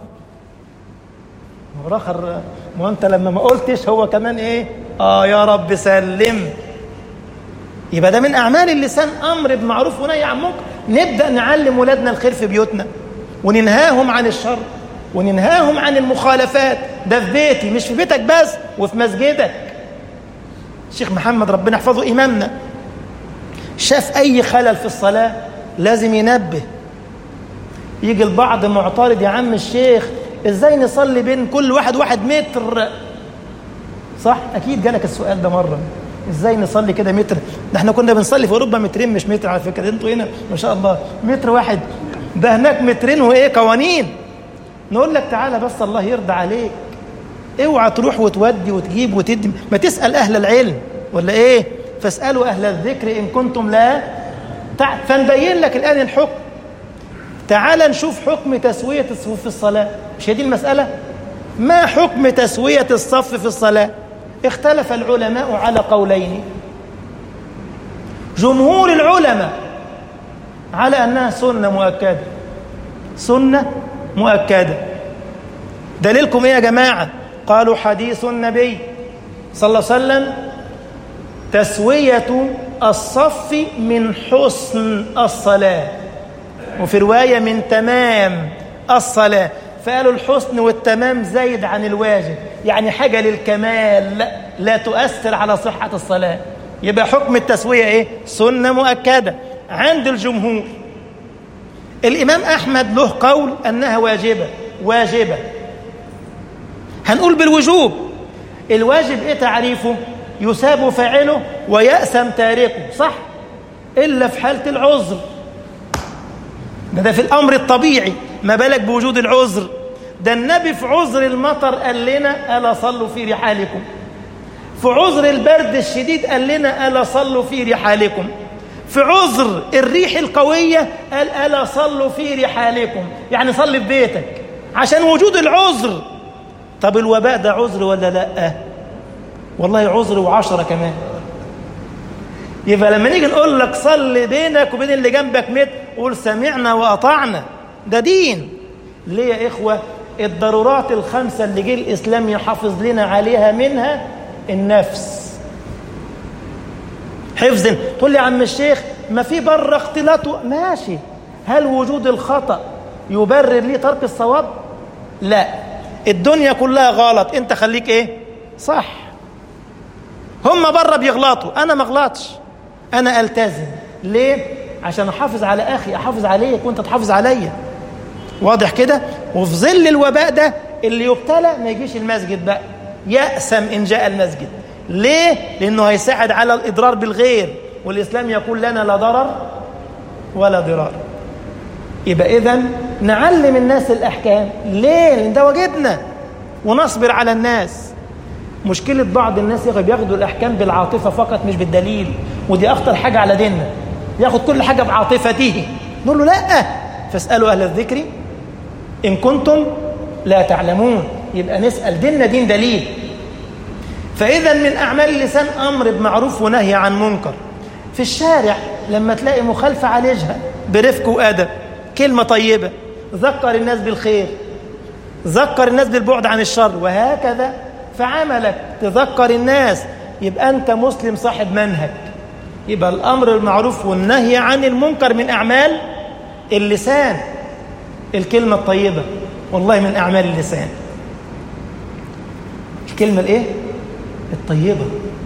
هو آخر، ما أنت لما ما قلتش هو كمان ايه؟ آه يا رب سلم. يبقى ده من أعمال اللسان، أمر بمعروف ونهي عن منكر. نبدأ نعلم ولادنا الخير في بيوتنا، وننهاهم عن الشر، وننهاهم عن المخالفات. ده في بيتي، مش في بيتك بس، وفي مسجدك. الشيخ محمد ربنا يحفظه إمامنا شاف أي خلل في الصلاة لازم ينبه. يجي البعض معترض يا عم الشيخ إزاي نصلي بين كل واحد واحد متر؟ صح؟ أكيد جالك السؤال ده مرة، إزاي نصلي كده متر؟ ده احنا كنا بنصلي في أوروبا مترين مش متر على فكرة، انتوا هنا ما شاء الله متر واحد، ده هناك مترين وإيه قوانين. نقول لك تعالى بس الله يرضى عليك، اوعى تروح وتودي وتجيب وتدي، ما تسأل أهل العلم ولا إيه؟ فاسألوا أهل الذكر إن كنتم لا تعلمون. فنبين لك الآن الحكم. تعال نشوف حكم تسوية الصفوف في الصلاة. مش هي دي المسألة؟ ما حكم تسوية الصف في الصلاة؟ اختلف العلماء على قولين. جمهور العلماء على أنها سنة مؤكدة، سنة مؤكدة. دليلكم إيه يا جماعة؟ قالوا حديث النبي صلى الله عليه وسلم تسوية الصف من حسن الصلاة، وفي رواية من تمام الصلاة. فقالوا الحسن والتمام زايد عن الواجب، يعني حاجة للكمال لا, لا تؤثر على صحة الصلاة. يبقى حكم التسوية إيه؟ سنة مؤكدة عند الجمهور. الإمام أحمد له قول أنها واجبة. واجبة هنقول بالوجوب. الواجب إيه تعريفه؟ يثاب فاعله ويأثم تاركه، صح؟ إلا في حالة العذر. ده, ده في الأمر الطبيعي، ما بالك بوجود العذر؟ ده النبي في عذر المطر قال لنا ألا صلوا في رحالكم، في عذر البرد الشديد قال لنا ألا صلوا في رحالكم، في عذر الريح القوية قال ألا صلوا في رحالكم، يعني صلي في بيتك عشان وجود العذر. طب الوباء ده عذر ولا لا؟ والله عذر وعشرة كمان. يبقى لما نيجي نقول لك صلي بينك وبين اللي جنبك متر، قول سمعنا وأطعنا. ده دين. ليه يا إخوة؟ الضرورات الخمسة اللي جه الإسلام يحافظ لنا عليها منها النفس. حفظ. تقول لي يا عم الشيخ ما في بره اختلاط، ماشي. هل وجود الخطأ يبرر لي ترك الصواب؟ لا، الدنيا كلها غلط، انت خليك ايه؟ صح. هم بره بيغلطوا، انا ما اغلطش، انا التزم. ليه؟ عشان احافظ على اخي، احافظ عليك وانت تحافظ عليا. واضح كده؟ وفي ظل الوباء ده اللي يبتلى ما يجيش المسجد بقى، يأسم ان جاء المسجد. ليه؟ لانه هيساعد على الاضرار بالغير، والاسلام يقول لنا لا ضرر ولا ضرار. يبقى اذن نعلم الناس الأحكام. ليه؟ لأن ده واجبنا ونصبر على الناس. مشكلة بعض الناس يا أخي بياخدوا الأحكام بالعاطفة فقط مش بالدليل، ودي أخطر حاجة على ديننا، ياخد كل حاجة بعاطفته. نقول له لا، فاسألوا أهل الذكر إن كنتم لا تعلمون. يبقى نسأل، ديننا دين دليل. فإذا من أعمال اللسان أمر بمعروف ونهي عن منكر. في الشارع لما تلاقي مخالفة عالجها برفق وأدب، كلمة طيبة، ذكر الناس بالخير، ذكر الناس بالبعد عن الشر، وهكذا فعملك تذكر الناس، يبقى أنت مسلم صاحب منهج. يبقى الأمر بالمعروف والنهي عن المنكر من أعمال اللسان. الكلمة الطيبة والله من أعمال اللسان. الكلمة الإيه؟ الطيبة.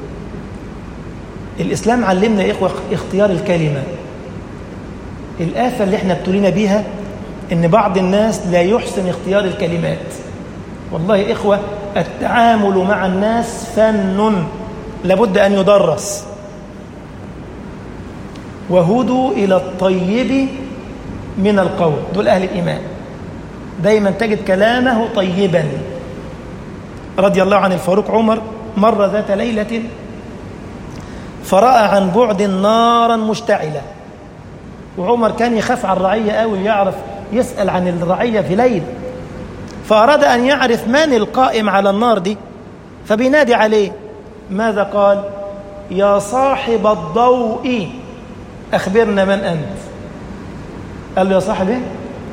الإسلام علمنا يا إخوة اختيار الكلمة. الآفة اللي احنا ابتلينا بيها إن بعض الناس لا يحسن اختيار الكلمات. والله يا إخوة التعامل مع الناس فن لابد أن يدرس. وهدوا إلى الطيب من القول، دول أهل الإيمان، دايما تجد كلامه طيبا. رضي الله عن الفاروق عمر، مر ذات ليلة فرأى عن بعد نارا مشتعلة، وعمر كان يخاف على الرعية قوي، يعرف يسأل عن الرعية في ليل، فأراد أن يعرف من القائم على النار دي، فبينادي عليه. ماذا قال؟ يا صاحب الضوء أخبرنا من أنت. قال له يا صاحب إيه؟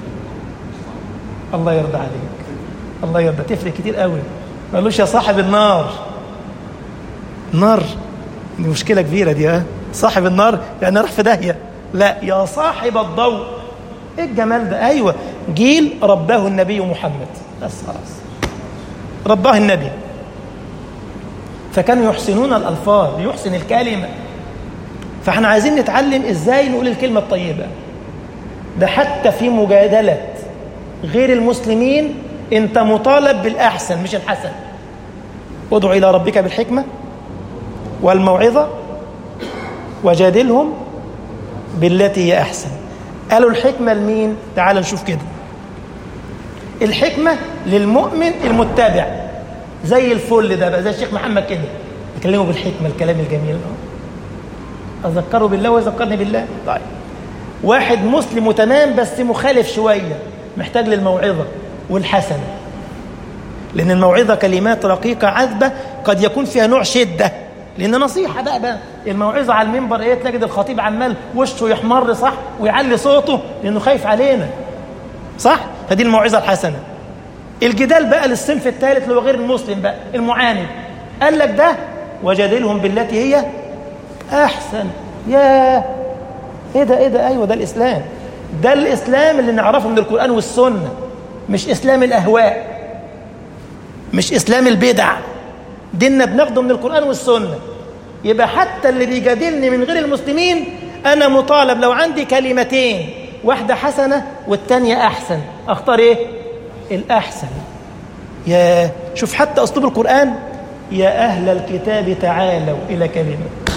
الله يرضى عليك، الله يرضى، تفرق كتير قوي. ما قالوش يا صاحب النار. نار دي مشكلة كبيرة دي، ها؟ صاحب النار يعني راح في داهية. لا، يا صاحب الضوء. ايه الجمال ده؟ ايوه، جيل رباه النبي محمد، بس خلاص رباه النبي، فكانوا يحسنون الألفاظ، يحسن الكلمة. فاحنا عايزين نتعلم ازاي نقول الكلمة الطيبة. ده حتى في مجادلة غير المسلمين انت مطالب بالأحسن مش الحسن. ادعو إلى ربك بالحكمة والموعظة وجادلهم بالتي هي أحسن. قالوا الحكمة لمين؟ تعال نشوف كده. الحكمة للمؤمن المتبع زي الفل ده بقى، زي الشيخ محمد كده، يكلمه بالحكمة، الكلام الجميل، أذكره بالله ويذكرني بالله. طيب، واحد مسلم وتمام بس مخالف شوية، محتاج للموعظة والحسنة، لأن الموعظة كلمات رقيقة عذبة قد يكون فيها نوع شدة، لأن نصيحة بقى, بقى الموعظة على المنبر إيه؟ تجد الخطيب عمال وشه يحمر، صح، ويعلي صوته لأنه خايف علينا، صح؟ فدي الموعظة الحسنة. الجدال بقى للصنف الثالث اللي هو غير المسلم بقى، المعاند، قال لك ده وجادلهم بالتي هي أحسن. يا إيه ده؟ إيه ده؟ أيوة، ده الإسلام. ده الإسلام اللي نعرفه من القرآن والسنة، مش إسلام الأهواء، مش إسلام البدع. ديننا بناخده من القرآن والسنة. يبقى حتى اللي بيجادلني من غير المسلمين أنا مطالب لو عندي كلمتين، واحدة حسنة والتانية أحسن، أختار إيه؟ الأحسن. يا شوف حتى أسلوب القرآن، يا أهل الكتاب تعالوا إلى كلمة.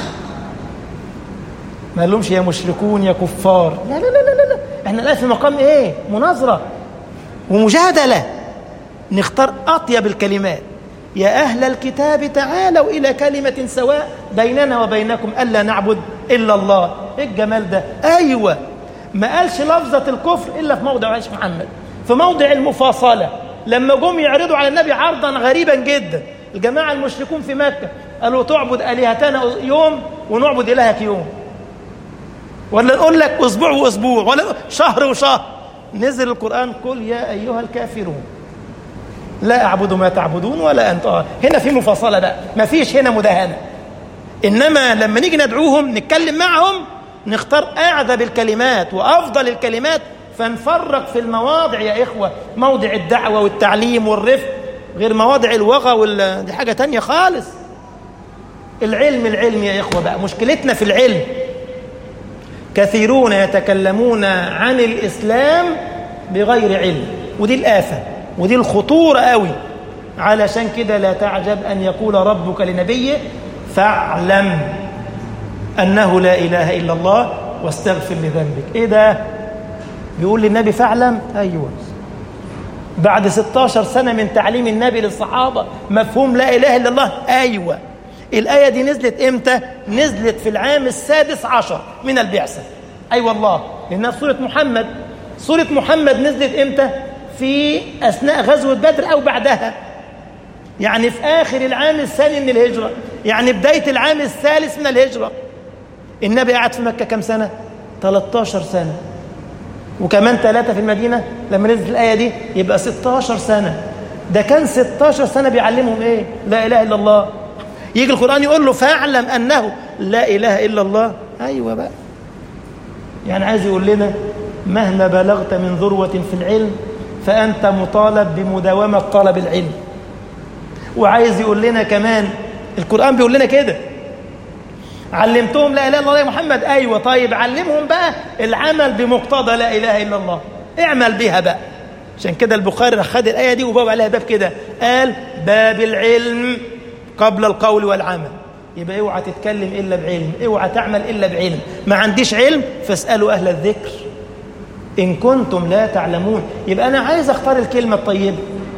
ما لهمش يا مشركون يا كفار، لا لا لا لا لا، احنا الآن في مقام إيه؟ مناظرة ومجادلة، نختار أطيب الكلمات. يا أهل الكتاب تعالوا إلى كلمة سواء بيننا وبينكم ألا نعبد إلا الله. إيه الجمال ده؟ أيوة، ما قالش لفظة الكفر إلا في موضع عيش محمد، في موضع المفاصلة، لما جم يعرضوا على النبي عرضا غريبا جدا. الجماعة المشركون في مكة قالوا تعبد آلهتنا يوم ونعبد إلهك يوم، ولا نقول لك أسبوع وأسبوع، ولا شهر وشهر. نزل القرآن قل يا أيها الكافرون لا أعبد ما تعبدون ولا أنت. آه. هنا في مفاصلة بقى، ما فيش هنا مداهنة. إنما لما نيجي ندعوهم نتكلم معهم نختار أعذب الكلمات وأفضل الكلمات، فنفرق في المواضع يا إخوة، موضع الدعوة والتعليم والرفق غير مواضع الوغى وال... دي حاجة تانية خالص. العلم العلم يا إخوة بقى، مشكلتنا في العلم كثيرون يتكلمون عن الإسلام بغير علم، ودي الآفة ودي الخطورة قوي. علشان كده لا تعجب أن يقول ربك لنبيه فاعلم أنه لا إله إلا الله واستغفر لذنبك. إيه ده؟ بيقول للنبي فاعلم. أيوة. بعد ستاشر سنة من تعليم النبي للصحابة مفهوم لا إله إلا الله. أيوة. الآية دي نزلت إمتى؟ نزلت في العام السادس عشر من البعثة. أي أيوة والله، لأنها في سورة محمد. سورة محمد نزلت إمتى؟ في أثناء غزوة بدر أو بعدها، يعني في آخر العام الثاني من الهجرة، يعني بداية العام الثالث من الهجرة. النبي قعد في مكة كم سنة؟ ثلاثة عشر سنة، وكمان ثلاثة في المدينة لما نزلت الآية دي، يبقى ستاشر سنة. ده كان ستاشر سنة بيعلمهم إيه؟ لا إله إلا الله. يجي القرآن يقول له فاعلم أنه لا إله إلا الله. أيوة بقى، يعني عايز يقول لنا مهما بلغت من ذروة في العلم فأنت مطالب بمداومة طلب العلم. وعايز يقول لنا كمان، القرآن بيقول لنا كده، علمتهم لا إله إلا الله يا محمد. أيوة، طيب علمهم بقى العمل بمقتضى لا إله إلا الله، اعمل بها بقى. عشان كده البخاري خد الآية دي وباب عليها باب كده، قال باب العلم قبل القول والعمل. يبقى اوعى تتكلم إلا بعلم، اوعى تعمل إلا بعلم. ما عنديش علم فاسألوا أهل الذكر إن كنتم لا تعلمون. يبقى أنا عايز أختار الكلمة الطيبة.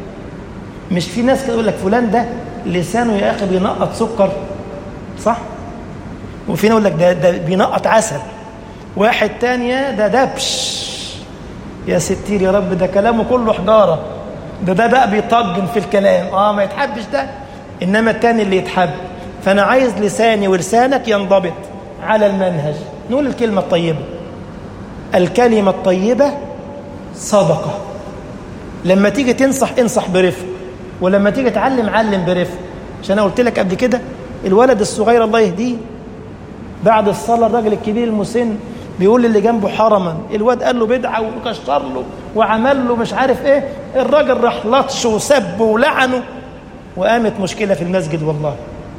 مش في ناس كده يقول لك فلان ده لسانه يا أخي بينقط سكر، صح؟ وفينا يقول لك ده, ده بينقط عسل. واحد تانية ده دبش، يا ستير يا رب، ده كلامه كله حجارة، ده ده بقى بيطجن في الكلام. آه ما يتحبش ده، إنما التاني اللي يتحب. فأنا عايز لساني ولسانك ينضبط على المنهج. نقول الكلمة الطيبة. الكلمة الطيبة صدقة. لما تيجي تنصح انصح برفق، ولما تيجي تعلم علم برفق. عشان أنا قلت لك قبل كده، الولد الصغير الله يهديه بعد الصلاة الراجل الكبير المسن بيقول للي جنبه حرما، الواد قال له بدعة وكشر له وعمل له مش عارف ايه، الراجل راح لطش وسب ولعنه وقامت مشكلة في المسجد والله.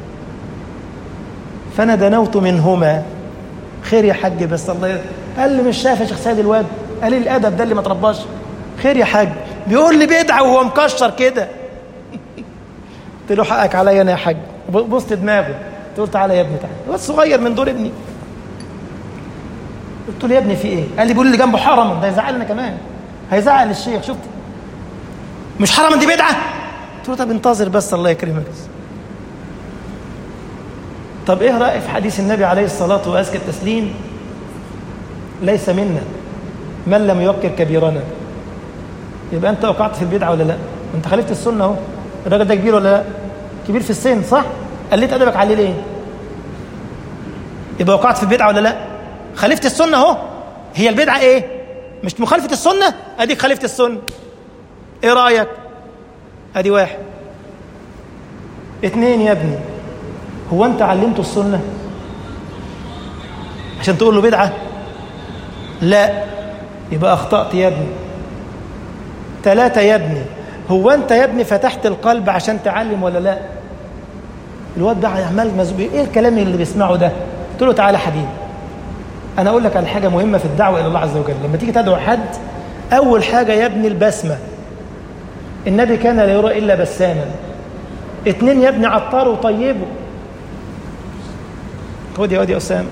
فأنا دنوت منهما خير يا حاج، بس الله يرضى. قال لي مش شايف يا شيخ سيد الواد، قال لي الأدب ده اللي ما ترباش. خير يا حاج، بيقول لي بدعة وهو مكشر كده. قلت له حقك عليا أنا يا حاج. بصت دماغه، قلت تعالى يا ابني تعالى، الواد صغير من دور ابني. قلت له يا ابني في ايه؟ قال لي بيقول لي جنبه حرما، ده هيزعلنا كمان، هيزعل الشيخ. شفت مش حرما دي بدعة؟ قلت له طب انتظر بس الله يكرمك. طب ايه رأيك في حديث النبي عليه الصلاة وأزكى التسليم؟ ليس منا من لم يوقر كبيرنا. يبقى انت وقعت في البدعة ولا لا؟ انت خالفت السنة اهو. الراجل ده كبير ولا لا؟ كبير في السن، صح؟ قلت أدبك عليه ليه؟ يبقى وقعت في البدعة ولا لا؟ خالفت السنة اهو. هي البدعة ايه؟ مش مخالفة السنة؟ اديك خالفت السنة. ايه رأيك؟ ادي واحد. اتنين يا ابني، هو انت علمته السنة عشان تقول له بدعة؟ لا، يبقى اخطأت يا ابني. ثلاثة يا ابني، هو انت يا ابني فتحت القلب عشان تعلم ولا لا؟ الواد ده عمال مزبوط، ايه الكلام اللي بيسمعه ده؟ قلت له تعالى حبيبي، انا اقول لك على حاجه مهمه في الدعوه الى الله عز وجل. لما تيجي تدعو حد، اول حاجه يا ابني البسمه. النبي كان لا يرى الا بساما. اتنين يا ابني عطره وطيبه. خد يا واد يا اسامه،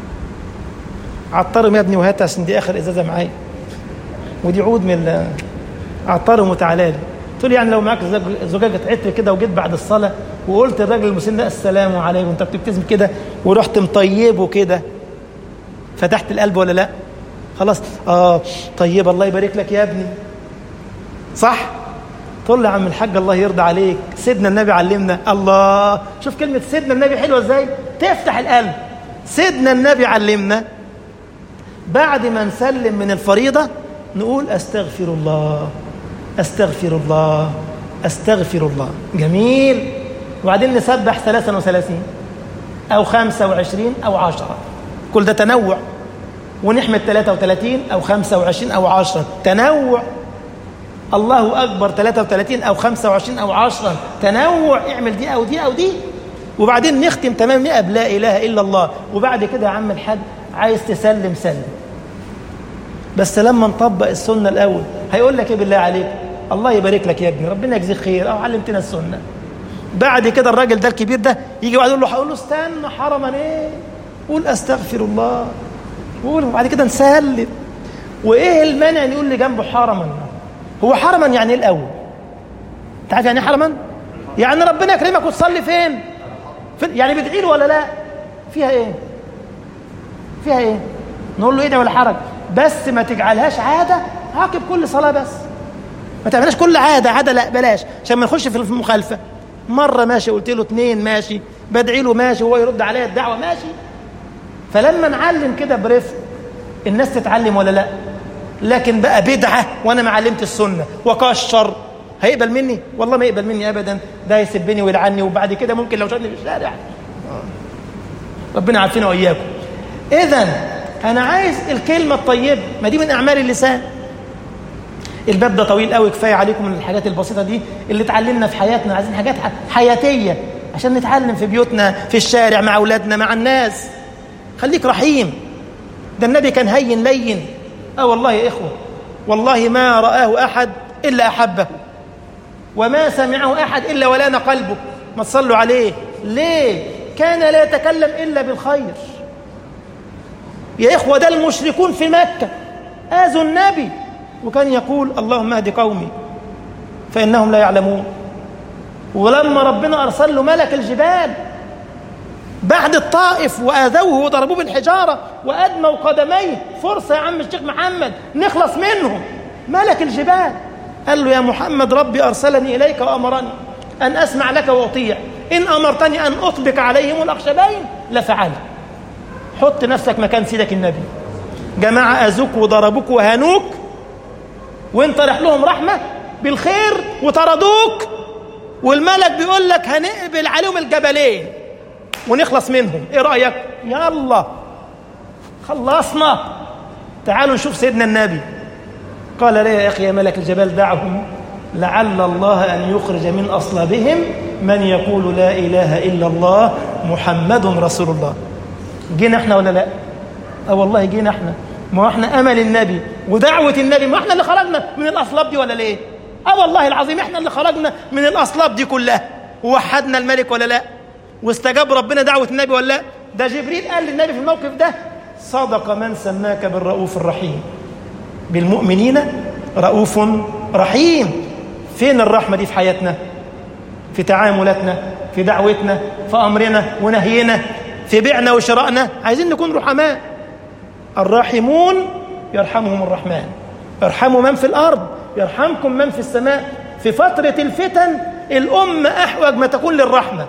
عطرهم يا ابني وهات عشان دي اخر ازازه معايا، ودي عود من عطرهم وتعالى لي. قلت له يعني لو معاك زجاجه عطر كده وجيت بعد الصلاه وقلت الراجل المسن ده السلام عليكم وانت بتبتسم كده ورحت مطيبه كده، فتحت القلب ولا لا؟ خلاص. اه طيب الله يبارك لك يا ابني، صح؟ تقول لي يا عم الحاج الله يرضى عليك، سيدنا النبي علمنا. الله، شوف كلمه سيدنا النبي حلوه ازاي، تفتح القلب. سيدنا النبي علمنا بعد ما نسلم من الفريضه نقول استغفر الله استغفر الله استغفر الله. جميل. وبعدين نسبح ثلاثا وثلاثين او خمسة وعشرين او عشرة، كل ده تنوع. ونحمد ثلاثة وثلاثين او خمسة وعشرين او عشرة، تنوع. الله اكبر ثلاثة وثلاثين او خمسة وعشرين او عشرة، تنوع. اعمل دي او دي او دي. وبعدين نختم تمام مئة بلا اله الا الله. وبعد كده يا عم الحاج عايز تسلم سلم، بس لما نطبق السنه الاول. هيقول لك ايه بالله عليك؟ الله يبارك لك يا ابني، ربنا يجزيك خير، او علمتنا السنه. بعد كده الراجل ده الكبير ده يجي بعد يقول له هقول له استنى حرما ايه؟ قول استغفر الله، قول. وبعد كده نسلم. وإيه المانع أن يقول لي جنبه حرما؟ هو حرما يعني إيه الأول؟ تعرف يعني إيه حرما؟ يعني ربنا يكرمك وتصلي فين؟ في يعني بتدعي له ولا لا؟ فيها إيه؟ فيها إيه؟ نقول له إيه ده ولا حرج، بس ما تجعلهاش عادة عاقب كل صلاة، بس ما تعملهاش كل عادة عادة، لا بلاش، عشان ما نخش في المخالفة. مرة ماشي قلت له اتنين ماشي، بدعي له ماشي، وهو يرد عليا الدعوة ماشي. فلما نعلم كده برفق الناس تتعلم ولا لا؟ لكن بقى بدعة وانا ما علمت السنة وكشر، هيقبل مني؟ والله ما يقبل مني ابدا، ده يسبني ويلعني، وبعد كده ممكن لو شافني في الشارع. ربنا عارفين واياكم. اذا انا عايز الكلمة الطيبة، ما دي من اعمال اللسان. الباب ده طويل قوي، كفايه عليكم من الحاجات البسيطه دي اللي اتعلمنا في حياتنا. عايزين حاجات حياتيه عشان نتعلم في بيوتنا، في الشارع، مع اولادنا، مع الناس. خليك رحيم. ده النبي كان هين لين. اه والله يا اخوه، والله ما رآه احد الا احبه، وما سمعه احد الا ولان قلبه. ما تصلوا عليه. ليه؟ كان لا يتكلم الا بالخير. يا اخوه ده المشركون في مكه اذوا النبي، وكان يقول اللهم اهد قومي فإنهم لا يعلمون. ولما ربنا أرسل له ملك الجبال بعد الطائف وآذوه وضربوه بالحجارة وأدموا قدميه، فرصة يا عم الشيخ محمد نخلص منهم. ملك الجبال قال له يا محمد ربي أرسلني إليك وأمرني أن أسمع لك وأطيع، إن أمرتني أن أطبق عليهم الأخشبين لفعلت. حط نفسك مكان سيدك النبي. جماعة أذوك وضربوك وهانوك، وانت رايح لهم رحمة بالخير وطردوك، والملك بيقول لك هنقبل عليهم الجبلين ونخلص منهم. ايه رأيك؟ يلا خلصنا. تعالوا نشوف سيدنا النبي قال لي يا أخي يا ملك الجبال دعهم لعل الله أن يخرج من أصلابهم من يقول لا إله إلا الله محمد رسول الله. جينا احنا ولا لا؟ اه والله جينا احنا. ما احنا امل النبي ودعوه النبي، ما احنا اللي خرجنا من الاصلاب دي ولا ليه؟ اه والله العظيم احنا اللي خرجنا من الاصلاب دي كلها، ووحدنا الملك ولا لا؟ واستجاب ربنا دعوه النبي ولا لا؟ ده جبريل قال للنبي في الموقف ده صدق من سماك بالرؤوف الرحيم، بالمؤمنين رؤوف رحيم. فين الرحمه دي في حياتنا؟ في تعاملاتنا، في دعوتنا، في امرنا ونهينا، في بيعنا وشرائنا. عايزين نكون رحماء. الراحمون يرحمهم الرحمن، ارحموا من في الأرض يرحمكم من في السماء. في فترة الفتن الأمة أحوج ما تكون للرحمة،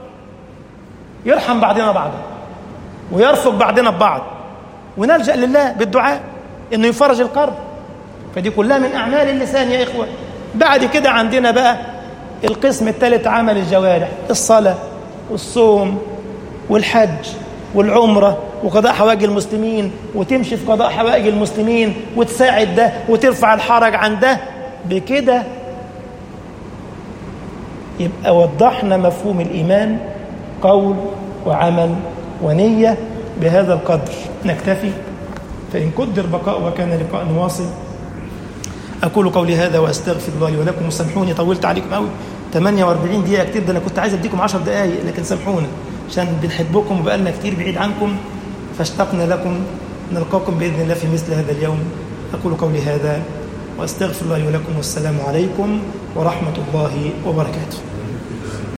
يرحم بعضنا بعضا ويرفق بعضنا ببعض، ونلجأ لله بالدعاء إنه يفرج الكرب. فدي كلها من أعمال اللسان يا إخوة. بعد كده عندنا بقى القسم الثالث، عمل الجوارح، الصلاة والصوم والحج والعمرة وقضاء حوائج المسلمين، وتمشي في قضاء حوائج المسلمين وتساعد ده وترفع الحرج عن ده. بكده يبقى وضحنا مفهوم الإيمان، قول وعمل ونية. بهذا القدر نكتفي، فإن قدر بقاء وكان لقاء واصل. أقول قولي هذا وأستغفر الله لي ولكم. وسامحوني طولت عليكم قوي، ثمانية وأربعين دقيقة كتير، ده أنا كنت عايز أديكم عشر دقايق، لكن سامحونا عشان بنحبكم وبقالنا كتير بعيد عنكم، فاشتقنا لكم. نلقاكم بإذن الله في مثل هذا اليوم. أقول قولي هذا وأستغفر الله لي ولكم، والسلام عليكم ورحمة الله وبركاته.